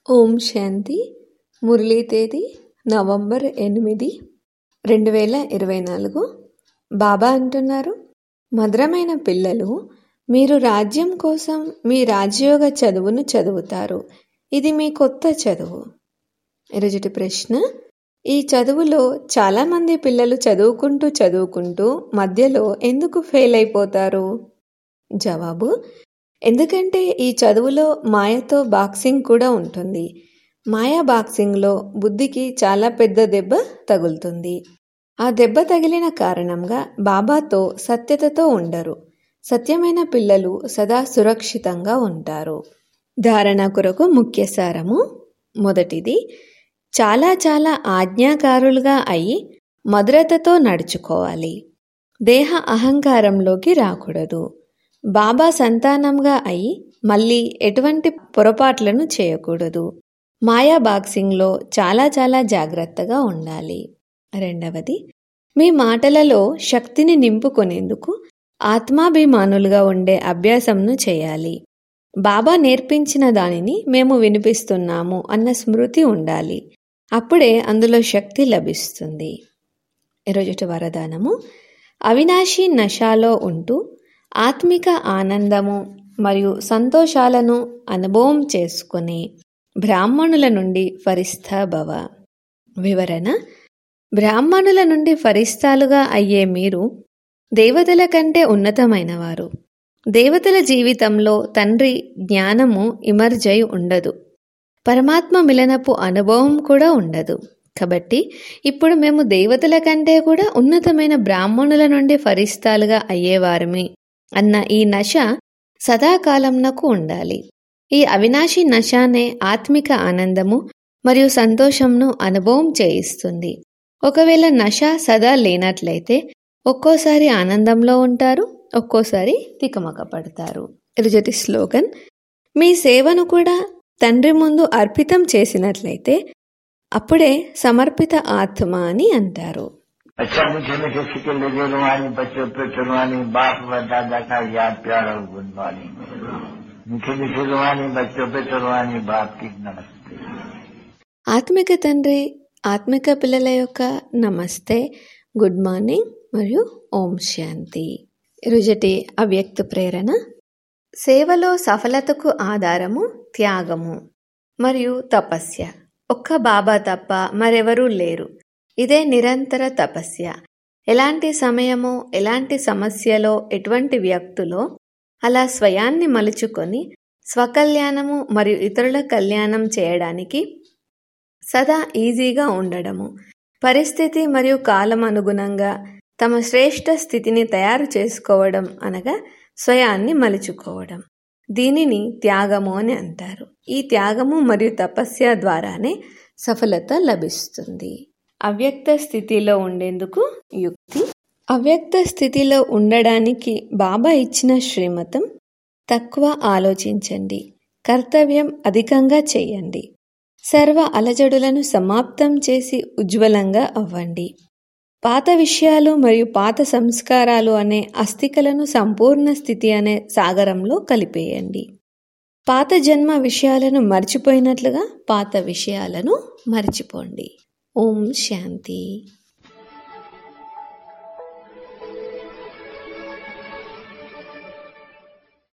ఓం శాంతి. మురళీ తేదీ నవంబర్ 8, 2024. బాబా అంటున్నారు, మధురమైన పిల్లలు, మీరు రాజ్యం కోసం మీ రాజయోగ చదువును చదువుతారు. ఇది మీ కొత్త చదువు. ఈరోజుటి ప్రశ్న, ఈ చదువులో చాలామంది పిల్లలు చదువుకుంటూ మధ్యలో ఎందుకు ఫెయిల్ అయిపోతారు? జవాబు, ఎందుకంటే ఈ చదువులో మాయతో బాక్సింగ్ కూడా ఉంటుంది. మాయా బాక్సింగ్లో బుద్ధికి చాలా పెద్ద దెబ్బ తగులుతుంది. ఆ దెబ్బ తగిలిన కారణంగా బాబాతో సత్యతతో ఉండరు. సత్యమైన పిల్లలు సదా సురక్షితంగా ఉంటారు. ధారణ కొరకు ముఖ్య సారము. మొదటిది, చాలా ఆజ్ఞాకారులుగా అయి మధురతతో నడుచుకోవాలి. దేహ అహంకారంలోకి రాకూడదు. బాబా సంతానంగా అయి మళ్ళీ ఎటువంటి పొరపాట్లను చేయకూడదు. మాయా బాక్సింగ్లో చాలా జాగ్రత్తగా ఉండాలి. రెండవది, మీ మాటలలో శక్తిని నింపుకొనేందుకు ఆత్మాభిమానులుగా ఉండే అభ్యాసంను చేయాలి. బాబా నేర్పించిన దానిని మేము వినిపిస్తున్నాము అన్న స్మృతి ఉండాలి. అప్పుడే అందులో శక్తి లభిస్తుంది. ఈరోజుటి వరదానము, అవినాశి నశాలో ఉంటూ ఆత్మిక ఆనందము మరియు సంతోషాలను అనుభవం చేసుకుని బ్రాహ్మణుల నుండి ఫరిస్తా భవ. వివరణ, బ్రాహ్మణుల నుండి ఫరిస్తాలుగా అయ్యే మీరు దేవతల కంటే ఉన్నతమైనవారు. దేవతల జీవితంలో తండ్రి జ్ఞానము ఇమర్జై ఉండదు. పరమాత్మ మిలనపు అనుభవం కూడా ఉండదు. కాబట్టి ఇప్పుడు మేము దేవతల కంటే కూడా ఉన్నతమైన బ్రాహ్మణుల నుండి ఫరిస్తాలుగా అయ్యేవారమి అన్న ఈ నశ సదాకాలంనకు ఉండాలి. ఈ అవినాశి నశానే ఆత్మిక ఆనందము మరియు సంతోషంను అనుభవం చేయిస్తుంది. ఒకవేళ నశ సదా లేనట్లయితే ఒక్కోసారి ఆనందంలో ఉంటారు, ఒక్కోసారి తికమక పడతారు. ఈరోజు స్లోగన్, మీ సేవను కూడా తండ్రి ముందు అర్పితం చేసినట్లయితే అప్పుడే సమర్పిత ఆత్మ అని అంటారు. अच्छा मीठे मीठे सिक्के लगे रुहानी बच्चों पे चुनवानी बाप व दादा का याद प्यार और गुणवानी मीठे मीठे रुहानी बच्चों पे चुनवानी बाप की नमस्ते. ఆత్మిక తండ్రి ఆత్మిక పిల్లల యొక్క నమస్తే, గుడ్ మార్నింగ్ మరియు ఓం శాంతి. ఈరోజటి అవ్యక్త ప్రేరణ, సేవలో సఫలతకు ఆధారము త్యాగము మరియు తపస్య. ఒక్క బాబా తప్ప మరెవరూ లేరు. ఇదే నిరంతర తపస్య. ఎలాంటి సమయమో, ఎలాంటి సమస్యలో, ఎటువంటి వ్యక్తులో అలా స్వయాన్ని మలుచుకొని స్వకల్యాణము మరియు ఇతరుల కళ్యాణం చేయడానికి సదా ఈజీగా ఉండడము, పరిస్థితి మరియు కాలం అనుగుణంగా తమ శ్రేష్ఠ స్థితిని తయారు చేసుకోవడం అనగా స్వయాన్ని మలుచుకోవడం. దీనిని త్యాగము అని అంటారు. ఈ త్యాగము మరియు తపస్య ద్వారానే సఫలత లభిస్తుంది. అవ్యక్త స్థితిలో ఉండేందుకు యుక్తి. అవ్యక్త స్థితిలో ఉండడానికి బాబా ఇచ్చిన శ్రీమతం, తక్కువ ఆలోచించండి, కర్తవ్యం అధికంగా చేయండి, సర్వ అలజడులను సమాప్తం చేసి ఉజ్వలంగా అవ్వండి, పాత విషయాలు మరియు పాత సంస్కారాలు అనే అస్థికలను సంపూర్ణ స్థితి అనే సాగరంలో కలిపేయండి. పాత జన్మ విషయాలను మర్చిపోయినట్లుగా పాత విషయాలను మర్చిపోండి. ఓం శాంతి.